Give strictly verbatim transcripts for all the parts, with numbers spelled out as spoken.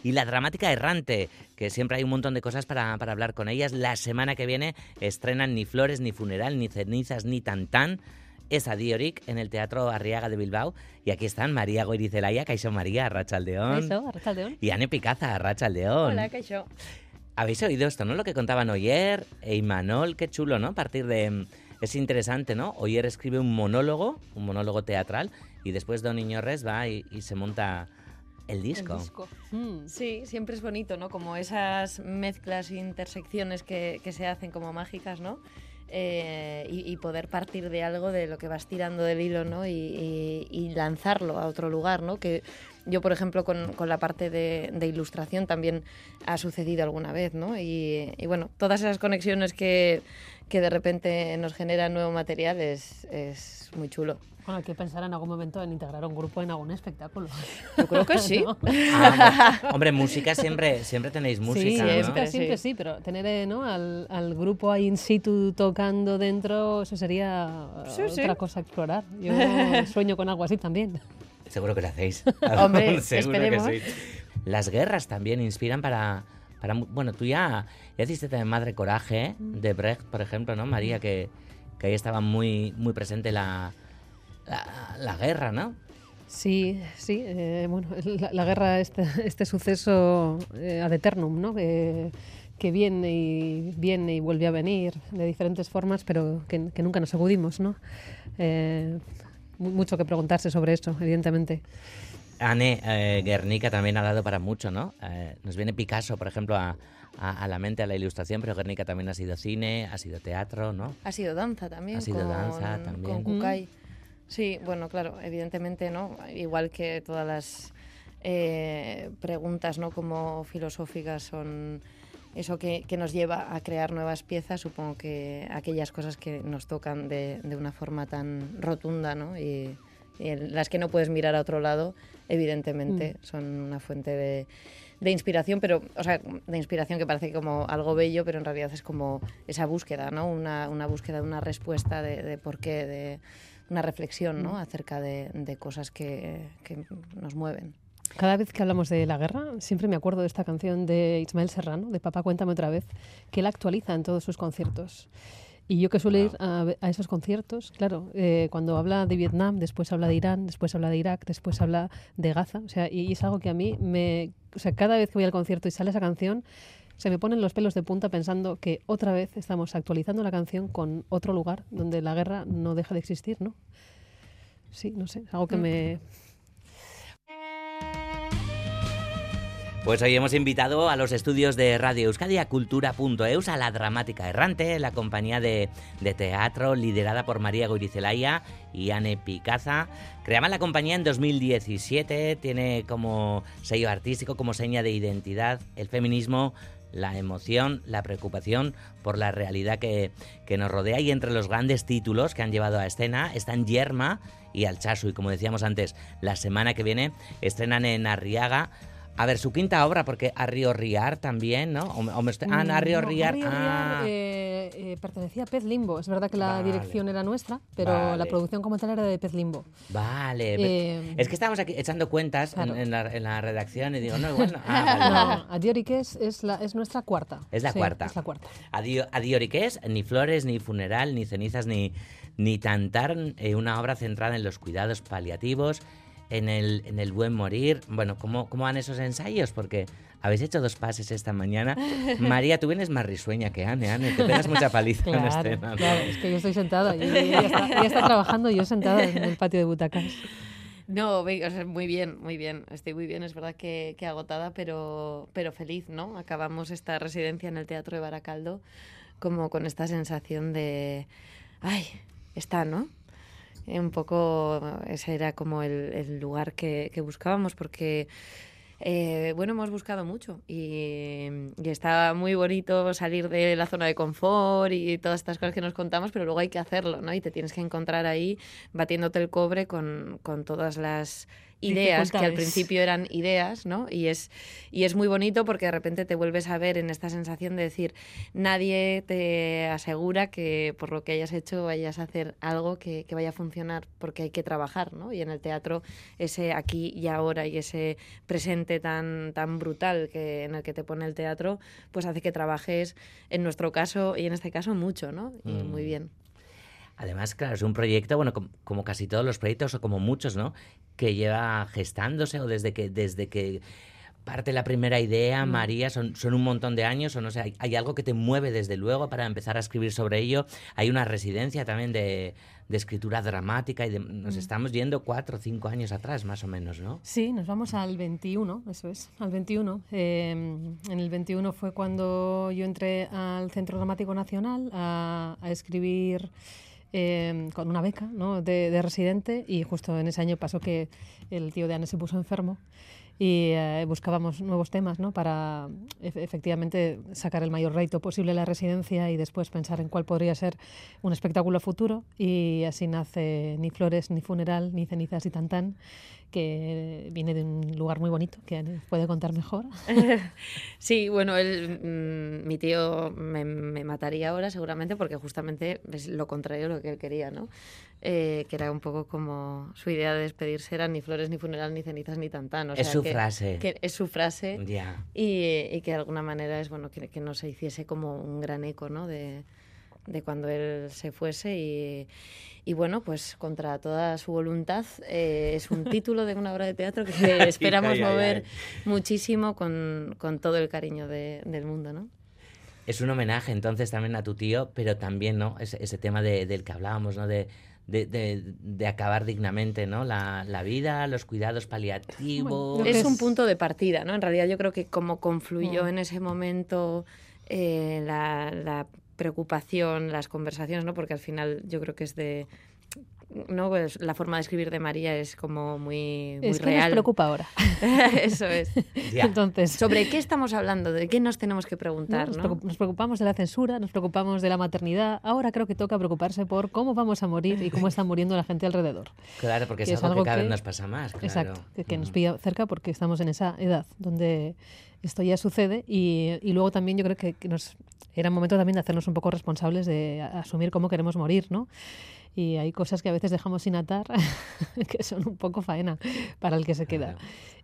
y La Dramática Errante, que siempre hay un montón de cosas para, para hablar con ellas. La semana que viene estrenan Ni Flores, Ni Funeral, Ni Cenizas, Ni Tantán. Es Adiorik en el Teatro Arriaga de Bilbao. Y aquí están María Goirizelaya, Kaixo María, Arratsaldeon. Kaixo, Arratsaldeon. Y Ane Picaza, Arratsaldeon. Hola, Kaixo. Habéis oído esto, ¿no? Lo que contaban Oyer e Imanol, qué chulo, ¿no? A partir de... Es interesante, ¿no? Oyer escribe un monólogo, un monólogo teatral, y después Don Iñorres va y, y se monta el disco. El disco. Mm. Sí, siempre es bonito, ¿no? Como esas mezclas e intersecciones que, que se hacen como mágicas, ¿no? Eh, y, y poder partir de algo, de lo que vas tirando del hilo, ¿no? Y, y, y lanzarlo a otro lugar, ¿no? Que yo, por ejemplo, con, con la parte de, de ilustración también ha sucedido alguna vez, ¿no? Y, y bueno, todas esas conexiones que, que de repente nos generan nuevo material es, es muy chulo. Bueno, hay que pensar en algún momento en integrar un grupo en algún espectáculo. Yo creo que sí. ¿No? Ah, bueno, hombre, música siempre, siempre tenéis música, sí, ¿no? siempre, Sí. siempre sí, pero tener eh, ¿no? al, al grupo ahí in situ tocando dentro, eso sería Sí, otra sí. cosa a explorar. Yo sueño con algo así también. Seguro que lo hacéis. Hombre, Seguro esperemos. que sí. Las guerras también inspiran para... para mu- bueno, tú ya, ya hiciste también Madre Coraje, de Brecht, por ejemplo, ¿no, María? Que, que ahí estaba muy, muy presente la, la, la guerra, ¿no? Sí, sí, eh, bueno, la, la guerra, este, este suceso eh, ad eternum, ¿no? Que, que viene y viene y vuelve a venir de diferentes formas, pero que, que nunca nos acudimos, ¿no? Eh, mu- mucho que preguntarse sobre esto, evidentemente. Anne, eh, Guernica también ha dado para mucho, ¿no? Eh, nos viene Picasso, por ejemplo, a, a, a la mente, a la ilustración, pero Guernica también ha sido cine, ha sido teatro, ¿no? Ha sido danza también. Ha sido con, danza también. Con Kukai. Sí, bueno, claro, evidentemente, ¿no? Igual que todas las eh, preguntas, ¿no? Como filosóficas son eso que, que nos lleva a crear nuevas piezas, supongo que aquellas cosas que nos tocan de, de una forma tan rotunda, ¿no? Y, y en las que no puedes mirar a otro lado, evidentemente, mm. son una fuente de, de inspiración, pero, o sea, de inspiración que parece como algo bello, pero en realidad es como esa búsqueda, ¿no? Una, una búsqueda de una respuesta de, de por qué, de una reflexión, ¿no? Acerca de, de cosas que, que nos mueven. Cada vez que hablamos de la guerra, siempre me acuerdo de esta canción de Ismael Serrano, de Papá, cuéntame otra vez, que él actualiza en todos sus conciertos. Y yo que suelo ir a, a esos conciertos, claro, eh, cuando habla de Vietnam, después habla de Irán, después habla de Irak, después habla de Gaza, o sea, y, y es algo que a mí me... O sea, cada vez que voy al concierto y sale esa canción, se me ponen los pelos de punta pensando que otra vez estamos actualizando la canción con otro lugar donde la guerra no deja de existir, ¿no? Sí, no sé, es algo que mm. me... Pues hoy hemos invitado a los estudios de Radio Euskadi, a cultura punto eus, a La Dramática Errante, la compañía de, de teatro liderada por María Goirizelaya y Anne Picaza. Creaban la compañía en dos mil diecisiete, tiene como sello artístico, como seña de identidad, el feminismo, la emoción, la preocupación por la realidad que, que nos rodea, y entre los grandes títulos que han llevado a escena están Yerma y Altsasu, y como decíamos antes, la semana que viene estrenan en Arriaga, a ver, su quinta obra, porque Arrio Riar también, ¿no? O, o me estoy... Ah, no, Arrio no, Riar... Arrio ah. Riar eh, eh, pertenecía a Pez Limbo. Es verdad que la Vale. dirección era nuestra, pero Vale. la producción como tal era de Pez Limbo. Vale. Eh, es que estábamos aquí echando cuentas claro. en, en, la, en la redacción y digo, no, igual no. Ah, vale, vale. No, Adiorik es, es, la, es nuestra cuarta. Es la sí, cuarta. Es la cuarta. Adio, Adiorik es ni flores, ni funeral, ni cenizas, ni, ni tantar, eh, una obra centrada en los cuidados paliativos, en el, en el buen morir. Bueno, ¿cómo, ¿cómo van esos ensayos? Porque habéis hecho dos pases esta mañana. María, tú vienes más risueña que Anne, Anne. Tú pegas mucha paliza Claro, en escena. claro, es que yo estoy sentada. Y ella está, ella está trabajando y yo sentada en el patio de butacas. No, ve- o sea, muy bien, muy bien. Estoy muy bien, es verdad que, que agotada, pero, pero feliz, ¿no? Acabamos esta residencia en el Teatro de Baracaldo como con esta sensación de... ¡Ay! Está, ¿no? Eh, Un poco ese era como el, el lugar que, que buscábamos, porque... Eh, bueno, hemos buscado mucho y, y está muy bonito salir de la zona de confort y todas estas cosas que nos contamos, pero luego hay que hacerlo, ¿no? Y te tienes que encontrar ahí batiéndote el cobre con, con todas las ideas que al principio eran ideas, ¿no? Y es, y es muy bonito porque de repente te vuelves a ver en esta sensación de decir, nadie te asegura que por lo que hayas hecho vayas a hacer algo que, que vaya a funcionar, porque hay que trabajar, ¿no? Y en el teatro ese aquí y ahora y ese presente tan, tan brutal que, en el que te pone el teatro, pues hace que trabajes, en nuestro caso y en este caso, mucho, ¿no? Y mm. muy bien. Además, claro, es un proyecto, bueno, como, como casi todos los proyectos, o como muchos, ¿no?, que lleva gestándose, o desde que desde que parte la primera idea, mm. María, son, son un montón de años, o no sé, hay, hay algo que te mueve desde luego para empezar a escribir sobre ello. Hay una residencia también de, de escritura dramática, y de, nos mm. estamos yendo cuatro o cinco años atrás, más o menos, ¿no? Sí, nos vamos al veintiuno, eso es, al veintiuno. Eh, en el veintiuno fue cuando yo entré al Centro Dramático Nacional a, a escribir... Eh, con una beca, ¿no?, de, de residente, y justo en ese año pasó que el tío de Anne se puso enfermo y eh, buscábamos nuevos temas, ¿no?, para e- efectivamente sacar el mayor rédito posible de la residencia y después pensar en cuál podría ser un espectáculo futuro, y así nace Ni Flores, Ni Funeral, Ni Cenizas y Tantán, que viene de un lugar muy bonito, que Anne puede contar mejor. Sí, bueno, él, mmm, mi tío me, me mataría ahora seguramente, porque justamente es lo contrario de lo que él quería, ¿no? Eh, que era un poco como su idea de despedirse era ni flores, ni funeral, ni cenizas, ni tantán. O es sea, su que, frase. Que es su frase. Yeah. Y, y que de alguna manera es bueno que, que no se hiciese como un gran eco, ¿no?, de, de cuando él se fuese. Y, y bueno, pues contra toda su voluntad, eh, es un título de una obra de teatro que esperamos ay, mover ay, ay. muchísimo con, con todo el cariño de, del mundo, ¿no? Es un homenaje entonces también a tu tío, pero también, ¿no?, ese, ese tema de, del que hablábamos, ¿no?, de De, de, de acabar dignamente, ¿no?, la, la vida, los cuidados paliativos. Bueno, es un punto de partida, ¿no? En realidad yo creo que como confluyó mm. en ese momento eh, la, la preocupación, las conversaciones, ¿no?, porque al final yo creo que es de... No, pues la forma de escribir de María es como muy, muy es que real. Nos preocupa ahora. Eso es. Ya. Entonces, ¿sobre qué estamos hablando? ¿De qué nos tenemos que preguntar? ¿no? ¿no? Nos, nos preocupamos de la censura, nos preocupamos de la maternidad. Ahora creo que toca preocuparse por cómo vamos a morir y cómo está muriendo la gente alrededor. Claro, porque es, es algo, algo que cada vez nos pasa más. Claro. Exacto, que, que uh-huh. nos pilla cerca porque estamos en esa edad donde esto ya sucede, y, y luego también yo creo que, que nos era momento también de hacernos un poco responsables de asumir cómo queremos morir, ¿no? Y hay cosas que a veces dejamos sin atar que son un poco faena para el que se queda.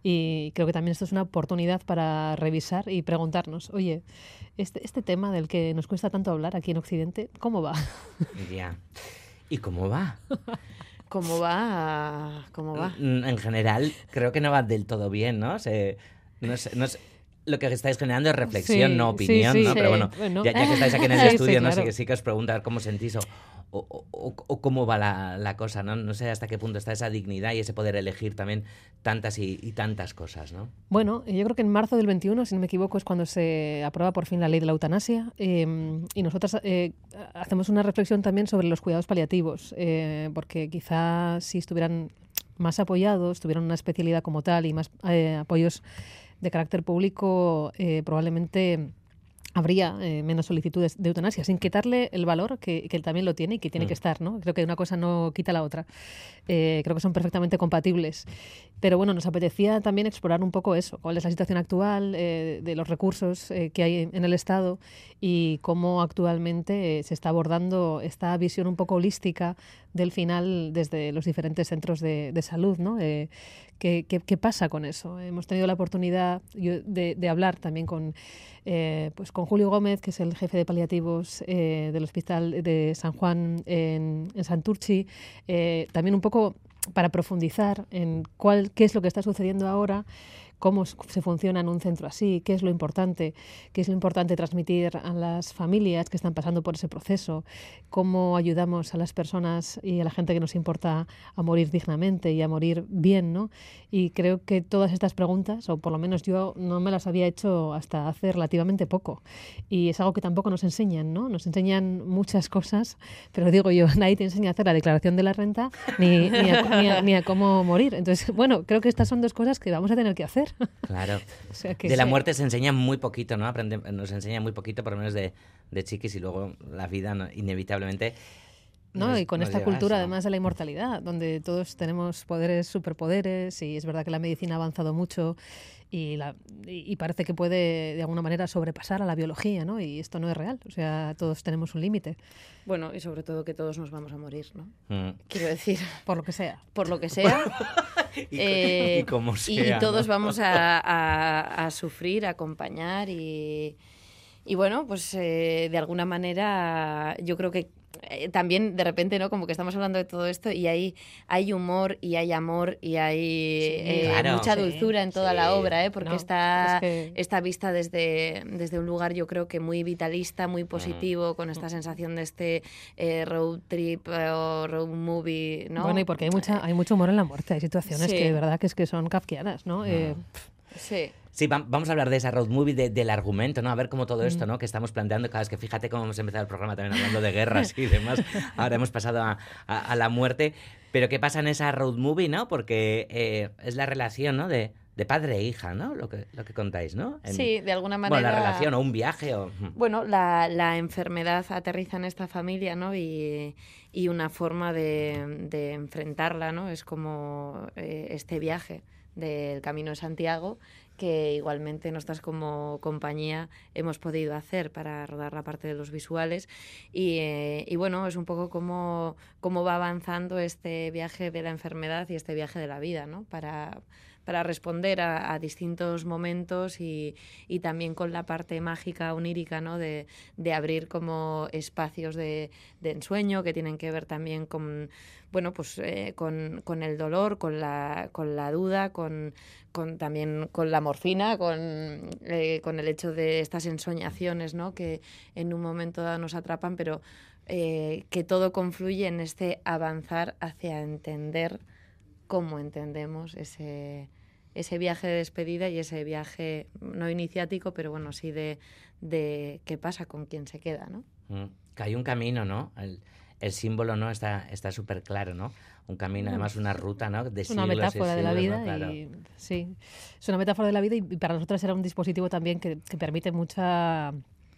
Y creo que también esto es una oportunidad para revisar y preguntarnos, oye, este, este tema del que nos cuesta tanto hablar aquí en Occidente, ¿cómo va? Ya. ¿Y cómo va? ¿Cómo va? ¿Cómo va? En general, creo que no va del todo bien, ¿no? Se, no sé, no sé. Lo que estáis generando es reflexión, sí, no opinión, sí, sí, ¿no? Sí. Pero bueno, bueno, ya, ya que estáis aquí en el sí, estudio, sí, no claro. sé, sí que os pregunto cómo sentís o, o, o, o cómo va la, la cosa, ¿no? No sé hasta qué punto está esa dignidad y ese poder elegir también tantas y, y tantas cosas, ¿no? Bueno, yo creo que en marzo del veintiuno, si no me equivoco, es cuando se aprueba por fin la ley de la eutanasia, eh, y nosotras eh, hacemos una reflexión también sobre los cuidados paliativos, eh, porque quizás si estuvieran más apoyados, tuvieran una especialidad como tal y más eh, apoyos de carácter público, eh, probablemente habría eh, menos solicitudes de eutanasia, sin quitarle el valor que, que él también lo tiene y que tiene mm. que estar, ¿no? Creo que una cosa no quita la otra. Eh, creo que son perfectamente compatibles. Pero bueno, nos apetecía también explorar un poco eso, cuál es la situación actual, eh, de los recursos eh, que hay en el Estado y cómo actualmente eh, se está abordando esta visión un poco holística del final desde los diferentes centros de, de salud, ¿no? Eh, ¿qué, qué, ¿Qué pasa con eso? Hemos tenido la oportunidad de, de hablar también con, eh, pues con Julio Gómez, que es el jefe de paliativos eh, del Hospital de San Juan en, en Santurchi, eh, también un poco para profundizar en cuál, qué es lo que está sucediendo ahora, cómo se funciona en un centro así, qué es lo importante, qué es lo importante transmitir a las familias que están pasando por ese proceso, cómo ayudamos a las personas y a la gente que nos importa a morir dignamente y a morir bien, ¿no? Y creo que todas estas preguntas, o por lo menos yo no me las había hecho hasta hace relativamente poco, y es algo que tampoco nos enseñan, ¿no? Nos enseñan muchas cosas, pero digo yo, nadie te enseña a hacer la declaración de la renta ni, ni, a, ni, a, ni a cómo morir. Entonces, bueno, creo que estas son dos cosas que vamos a tener que hacer. Claro. O sea que de la sí. muerte se enseña muy poquito, ¿no? Aprende, nos enseña muy poquito, por lo menos de, de chiquis, y luego la vida, ¿no? Inevitablemente. ¿no? No, y con no esta digas, cultura no. además de la inmortalidad, donde todos tenemos poderes, superpoderes, y es verdad que la medicina ha avanzado mucho y, la, y, y parece que puede de alguna manera sobrepasar a la biología, ¿no? Y esto no es real, o sea, todos tenemos un límite, Bueno, y sobre todo que todos nos vamos a morir, ¿no? Mm. Quiero decir, por lo que sea. por lo que sea. Y, eh, y como y- sea, y todos ¿no? vamos a, a- a sufrir, a acompañar y, y bueno, pues eh, de alguna manera yo creo que eh, también de repente, ¿no? Como que estamos hablando de todo esto y hay, hay humor y hay amor y hay eh, claro. mucha Sí, dulzura en toda sí. la obra, ¿eh? Porque No, está, es que- está vista desde, desde un lugar yo creo que muy vitalista, muy positivo, con esta sensación de este eh, road trip eh, o road movie, ¿no? Bueno, y porque hay mucha hay mucho humor en la muerte, hay situaciones Sí. que de verdad que es que son kafkianas, ¿no? Eh, Sí. Sí, va- vamos a hablar de esa road movie, de- del argumento, ¿no? A ver cómo todo esto, Mm. ¿no? Que estamos planteando, cada vez que fíjate cómo hemos empezado el programa también hablando de guerras y demás. Ahora hemos pasado a, a- a la muerte. Pero ¿qué pasa en esa road movie, no? Porque eh, es la relación, ¿no? De, de padre e hija, ¿no? Lo que, lo que contáis, ¿no? En- Sí, de alguna Bueno, manera. la relación o un viaje o... Bueno, la, la enfermedad aterriza en esta familia, ¿no? Y, y una forma de, de enfrentarla, ¿no? Es como eh, este viaje del Camino de Santiago, que igualmente nosotras como compañía hemos podido hacer para rodar la parte de los visuales. Y, eh, y bueno, es un poco cómo, cómo va avanzando este viaje de la enfermedad y este viaje de la vida, ¿no? Para, para responder a, a distintos momentos y, y también con la parte mágica, onírica, ¿no? De, de abrir como espacios de, de ensueño que tienen que ver también con, bueno, pues, eh, con, con el dolor, con la, con la duda, con, con también con la morfina, con, eh, con el hecho de estas ensoñaciones, ¿no? Que en un momento dado nos atrapan, pero eh, que todo confluye en este avanzar hacia entender cómo entendemos ese, ese viaje de despedida y ese viaje no iniciático, pero bueno, sí de, de qué pasa con quien se queda, ¿no? Mm. Que hay un camino, ¿no? El, el símbolo, ¿no? Está está súper claro, ¿no? Un camino, además una ruta, ¿no? De es una siglos y metáfora de la siglos, vida ¿no? Claro. y sí, es una metáfora de la vida y, y para nosotras era un dispositivo también que, que permite mucha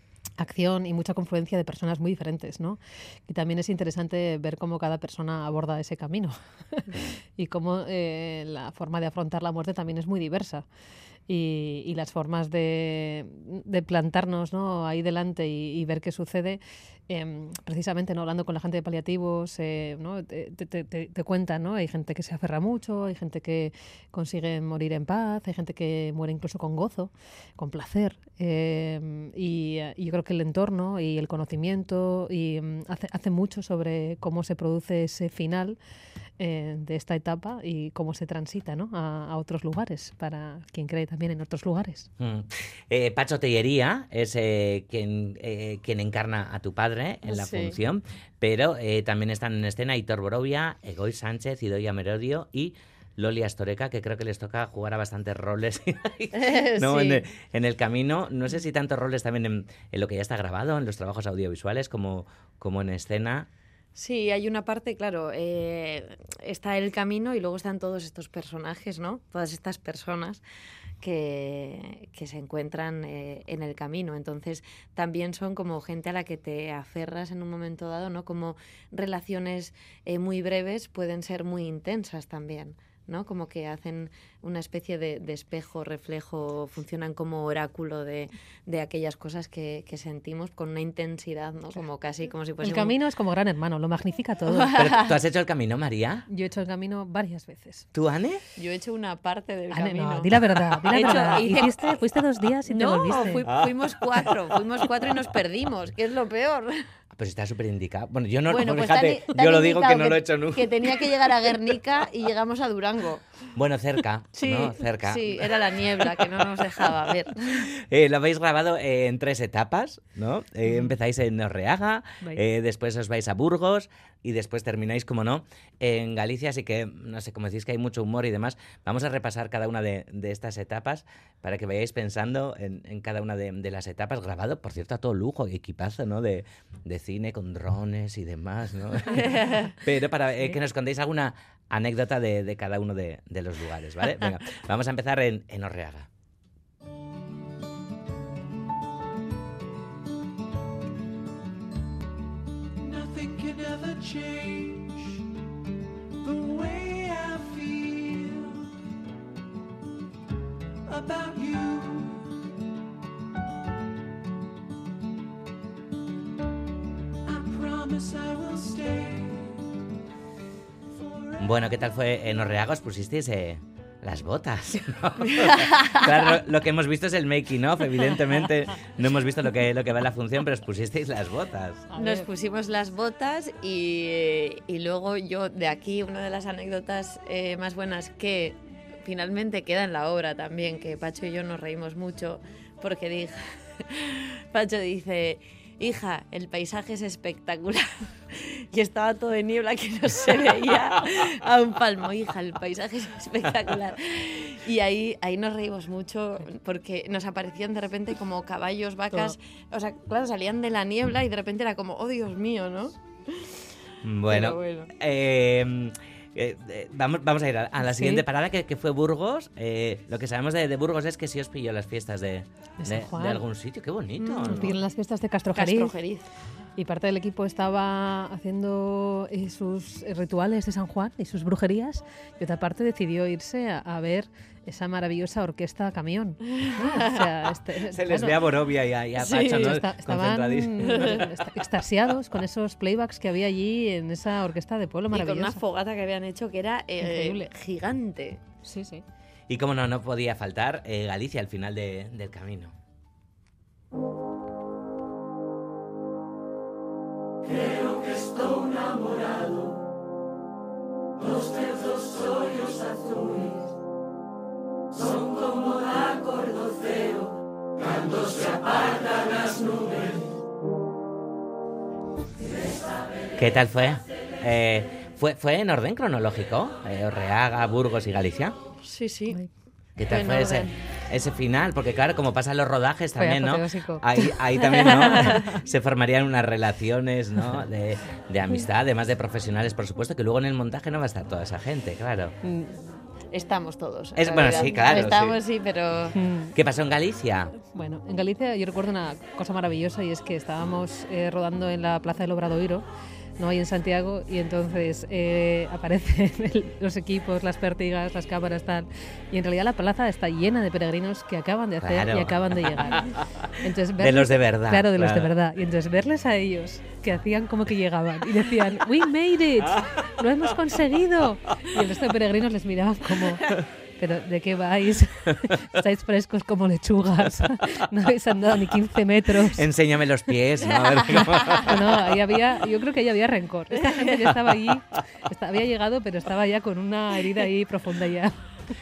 acción y mucha confluencia de personas muy diferentes, ¿no? Y también es interesante ver cómo cada persona aborda ese camino y cómo eh, la forma de afrontar la muerte también es muy diversa. Y, y las formas de, de plantarnos, ¿no? Ahí delante y, y ver qué sucede, eh, precisamente, ¿no? Hablando con la gente de paliativos, eh, ¿no? te, te, te, te cuentan, ¿no? Hay gente que se aferra mucho, hay gente que consigue morir en paz, hay gente que muere incluso con gozo, con placer. Eh, y, y yo creo que el entorno y el conocimiento y, um, hace, hace mucho sobre cómo se produce ese final eh, de esta etapa y cómo se transita, ¿no? a, a otros lugares, para quien cree también en otros lugares. Mm. Eh, Pacho Tellería es eh, quien, eh, quien encarna a tu padre en la Sí. función, pero eh, también están en escena Hitor Borovia, Egoy Sánchez, Idoia Merodio y Loli Astoreca, que creo que les toca jugar a bastantes roles ¿no? Sí. en, el, en el camino. No sé si tantos roles también en, en lo que ya está grabado, en los trabajos audiovisuales, como, como en escena. Sí, hay una parte, claro, eh, está el camino y luego están todos estos personajes, ¿no? Todas estas personas que, que se encuentran eh, en el camino. Entonces, también son como gente a la que te aferras en un momento dado, ¿no? Como relaciones eh, muy breves pueden ser muy intensas también, ¿no? Como que hacen una especie de, de espejo, reflejo, funcionan como oráculo de, de aquellas cosas que, que sentimos con una intensidad, ¿no? Como casi como si fuese El un- camino es como Gran Hermano, lo magnifica todo. Pero ¿tú has hecho el camino, María? Yo he hecho el camino varias veces. ¿Tú, Anne? Yo he hecho una parte del Ane, camino. no, di la verdad, di la He hecho- verdad. hice- Hiciste, fuiste dos días y te No, volviste. fui- fuimos cuatro, fuimos cuatro y nos perdimos, que es lo peor. Pues está súper indicado. Bueno, yo no, Bueno, pues fíjate, te han- te han yo lo digo que indicado no lo he hecho nunca. Que tenía que llegar a Guernica y llegamos a Durango. Bueno, cerca, Sí, ¿no? Cerca. sí, era la niebla que no nos dejaba ver. Eh, lo habéis grabado eh, en tres etapas, ¿no? Eh, empezáis en Orreaga, Vais. eh, después os vais a Burgos y después termináis, como no, en Galicia. Así que, no sé, como decís que hay mucho humor y demás, vamos a repasar cada una de, de estas etapas para que vayáis pensando en, en cada una de, de las etapas. Grabado, por cierto, a todo lujo y equipazo, ¿no? De, de cine con drones y demás, ¿no? Pero para eh, que nos contéis alguna anécdota de, de cada uno de, de los lugares, ¿vale? Venga, vamos a empezar en, en Orreaga. nothing can ever change the way I feel about you. I promise I will stay. Bueno, ¿qué tal fue en Orreagos? Pusisteis eh, las botas, ¿no? Claro, lo que hemos visto es el making of, evidentemente. No hemos visto lo que, lo que va en la función, pero os pusisteis las botas. Nos pusimos las botas y, y luego yo, de aquí, una de las anécdotas eh, más buenas que finalmente queda en la obra también, que Pacho y yo nos reímos mucho, porque dije, Pacho dice... Hija, el paisaje es espectacular. Y estaba todo de niebla que no se veía a un palmo. Hija, el paisaje es espectacular. Y ahí, ahí nos reímos mucho porque nos aparecían de repente como caballos, vacas. O sea, claro, salían de la niebla y de repente era como, oh Dios mío, ¿no? Bueno, bueno. Eh, eh, eh, vamos, vamos a ir a, a la ¿Sí? siguiente parada, que, que fue Burgos. Eh, lo que sabemos de, de Burgos es que sí os pilló las fiestas de, De San de, Juan. de algún sitio. Qué bonito, Nos ¿no? pidieron las fiestas de Castrojeriz. Castrojeriz. Y parte del equipo estaba haciendo eh, sus rituales de San Juan y sus brujerías, y otra parte decidió irse a, a ver esa maravillosa orquesta Camión. ¿no? O sea, este, Se les bueno, ve a Borovia y a, y a Sí, Pacho, ¿no? esta- estaban Concentradísimos. est- extasiados con esos playbacks que había allí en esa orquesta de pueblo Y con una maravillosa. fogata que habían hecho que era eh, Increíble. gigante. Sí, sí. Y como no, no podía faltar eh, Galicia al final de, del camino. Creo que estoy enamorado. Los terzos ollos azules son como da cordoceo cuando se apartan las nubes. ¿Qué tal fue? Eh, ¿fue, ¿Fue en orden cronológico? Eh, Orreaga, Burgos y Galicia. Sí, sí. Ay. ¿Qué tal En fue ese, orden. ese final? Porque claro, como pasan los rodajes Fue también, ¿no? apoteósico. Ahí, ahí también, ¿no? Se formarían unas relaciones, ¿no? De, de amistad, además de profesionales, por supuesto, que luego en el montaje no va a estar toda esa gente, claro. Mm, Estamos todos. en Es- bueno, realidad. sí, claro, Estamos, sí, pero... mm. ¿Qué pasó en Galicia? Bueno, en Galicia yo recuerdo una cosa maravillosa, y es que estábamos eh, rodando en la Plaza del Obradoiro, no ahí en Santiago, y entonces eh, aparecen el- los equipos, las pértigas, las cámaras, tal, y en realidad la plaza está llena de peregrinos que acaban de hacer Claro. y acaban de llegar. Entonces, De los de verdad, Claro, de los de claro. verdad. Y entonces verles a ellos que hacían como que llegaban y decían, "We made it, lo hemos conseguido", y el resto de peregrinos les miraban como... ¿Pero de qué vais? Estáis frescos como lechugas. No habéis andado ni quince metros. Enséñame los pies, ¿no? A ver cómo- No, no, ahí había, yo creo que ahí había rencor. Esta gente ya estaba allí, está- había llegado, pero estaba ya con una herida ahí profunda ya.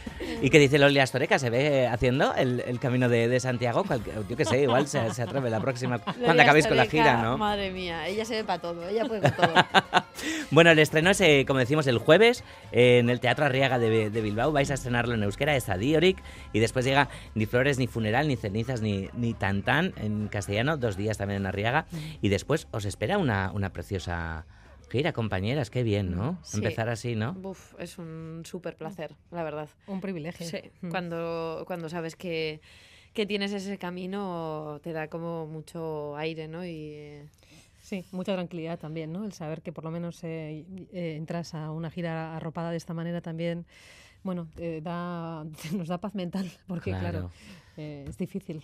¿Y qué dice Loli Astoreca? ¿Se ve haciendo el, el camino de, de Santiago? Cual- yo qué sé, igual se, se atreve la próxima, cuando Gloria acabéis con la Astoreca, gira, ¿no? Madre mía, ella se ve para todo, ella puede con todo. Bueno, el estreno es, eh, como decimos, el jueves eh, en el Teatro Arriaga de, de Bilbao. Vais a estrenarlo en euskera, está Diorik, y después llega Ni flores, ni funeral, ni cenizas, ni, ni tantán en castellano, dos días también en Arriaga. Y después os espera una, una preciosa gira, compañeras, qué bien, ¿no? Sí. Empezar así, ¿no? Buf, es un súper placer, la verdad. Un privilegio. Sí, Mm. cuando, cuando sabes que, que tienes ese camino te da como mucho aire, ¿no? Y eh, Sí, mucha tranquilidad también, ¿no? El saber que por lo menos eh, eh, entras a una gira arropada de esta manera también, bueno, eh, da, nos da paz mental, porque Claro. claro, eh, es difícil.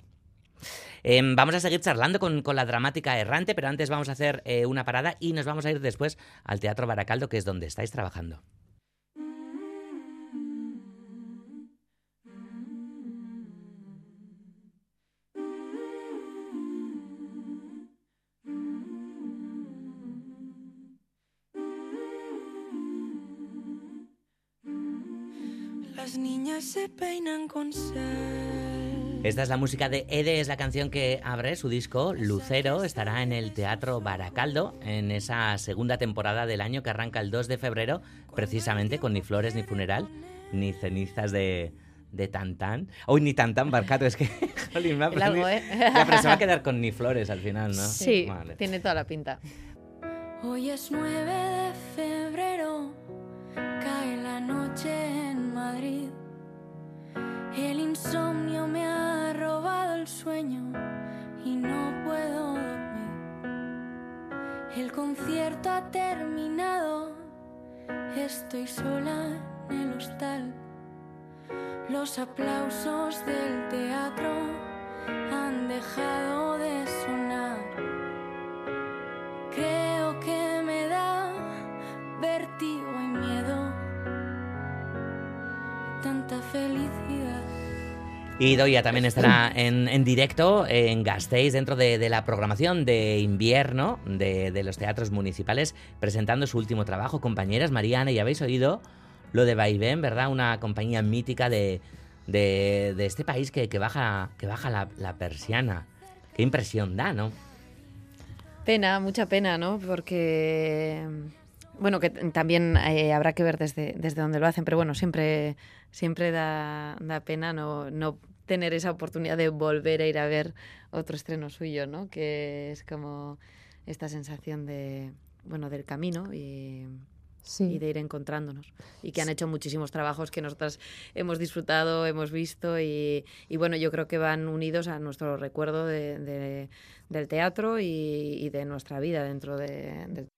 Eh, vamos a seguir charlando con, con la dramática errante, pero antes vamos a hacer eh, una parada y nos vamos a ir después al Teatro Baracaldo, que es donde estáis trabajando. Las niñas se peinan con sal. Esta es la música de Ede, es la canción que abre su disco Lucero. Estará en el Teatro Baracaldo en esa segunda temporada del año que arranca el dos de febrero, precisamente con Ni flores, ni funeral, ni cenizas de, de tantán. Uy, ni tantán, Barcato, es que... Jolín, me ha el algo, aprendido- ¿eh? Ya, pero se va a quedar con Ni flores al final, ¿no? Sí, Vale. tiene toda la pinta. Hoy es nueve de febrero, cae la noche en Madrid. El insomnio me ha robado el sueño y no puedo dormir. El con concierto ha terminado, estoy sola en el hostal. Los aplausos del teatro han dejado de sonar. Creo que me da vértigo y miedo, tanta felicidad. Y Doia también estará en, en directo en Gasteiz, dentro de, de la programación de invierno de, de los teatros municipales, presentando su último trabajo. Compañeras, Mariana, ya habéis oído lo de Vaivén, ¿verdad? Una compañía mítica de, de, de este país que, que baja, que baja la, la persiana. Qué impresión da, ¿no? Pena, mucha pena, ¿no? Porque, bueno, que también eh, habrá que ver desde, desde dónde lo hacen, pero bueno, siempre, siempre da, da pena no, no tener esa oportunidad de volver a ir a ver otro estreno suyo, ¿no? Que es como esta sensación de, bueno, del camino y... Sí. y de ir encontrándonos. Y que han hecho muchísimos trabajos que nosotras hemos disfrutado, hemos visto y, y bueno, yo creo que van unidos a nuestro recuerdo de, de, del teatro y, y de nuestra vida dentro de, del,